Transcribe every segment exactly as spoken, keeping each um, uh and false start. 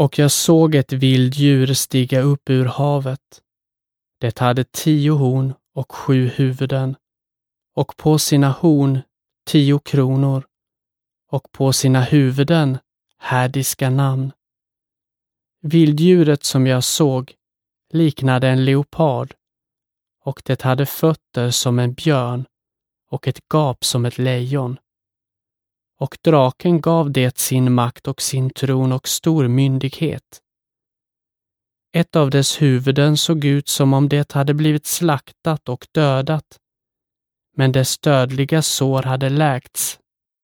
Och jag såg ett vilddjur stiga upp ur havet. Det hade tio horn och sju huvuden, och på sina horn tio kronor, och på sina huvuden härdiska namn. Vilddjuret som jag såg liknade en leopard, och det hade fötter som en björn och ett gap som ett lejon. Och draken gav det sin makt och sin tron och stor myndighet. Ett av dess huvuden såg ut som om det hade blivit slaktat och dödat, men dess dödliga sår hade läkts.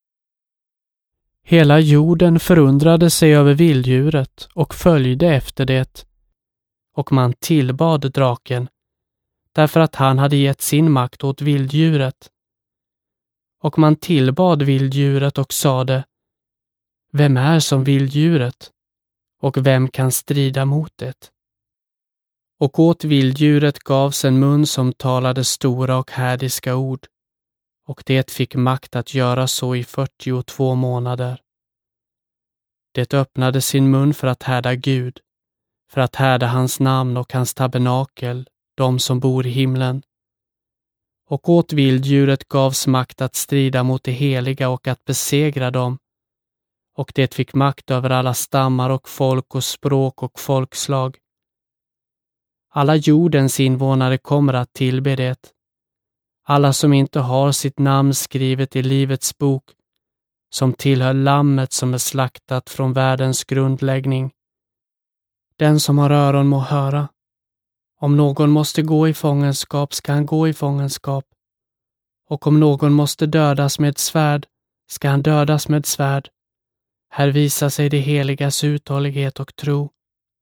Hela jorden förundrade sig över vilddjuret och följde efter det, och man tillbad draken, därför att han hade gett sin makt åt vilddjuret. Och man tillbad vilddjuret och sade: Vem är som vilddjuret? Och vem kan strida mot det? Och åt vilddjuret gavs en mun som talade stora och härdiska ord, och det fick makt att göra så i fyrtiotvå månader. Det öppnade sin mun för att härda Gud, för att härda hans namn och hans tabernakel, de som bor i himlen. Och åt vilddjuret gavs makt att strida mot det heliga och att besegra dem, och det fick makt över alla stammar och folk och språk och folkslag. Alla jordens invånare kommer att tillbe det, alla som inte har sitt namn skrivet i livets bok, som tillhör lammet som är slaktat från världens grundläggning. Den som har öron må höra. Om någon måste gå i fångenskap ska han gå i fångenskap, och om någon måste dödas med svärd ska han dödas med svärd. Här visar sig det heligas uthållighet och tro.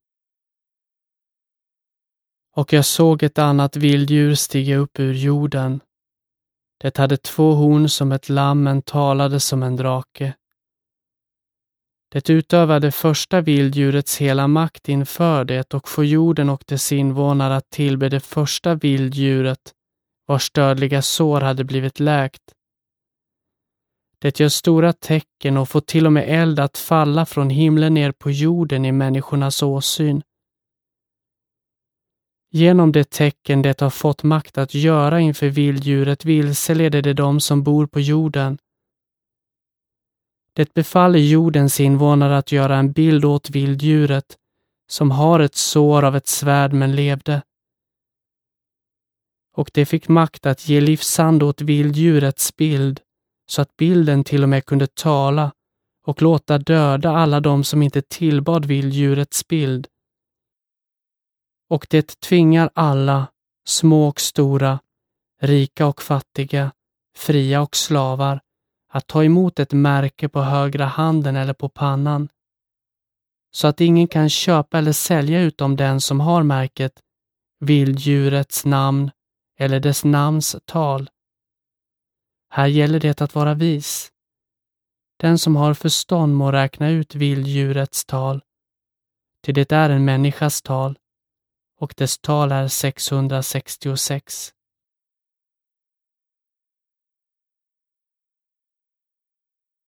Och jag såg ett annat vilddjur stiga upp ur jorden. Det hade två horn som ett lamm, men talade som en drake. Det utövade första vilddjurets hela makt inför det, och för jorden och dess invånare att tillbe det första vilddjuret, vars dödliga sår hade blivit läkt. Det gör stora tecken och får till och med eld att falla från himlen ner på jorden i människornas åsyn. Genom det tecken det har fått makt att göra inför vilddjuret vilseleder det dem som bor på jorden. Det befaller jordens invånare att göra en bild åt vilddjuret, som har ett sår av ett svärd men levde. Och det fick makt att ge livsand åt vilddjurets bild, så att bilden till och med kunde tala och låta döda alla de som inte tillbad vilddjurets bild. Och det tvingar alla, små och stora, rika och fattiga, fria och slavar, att ta emot ett märke på högra handen eller på pannan, så att ingen kan köpa eller sälja utom den som har märket, vilddjurets namn eller dess namns tal. Här gäller det att vara vis. Den som har förstånd må räkna ut vilddjurets tal, till det är en människas tal, och dess tal är sexhundrasextiosex.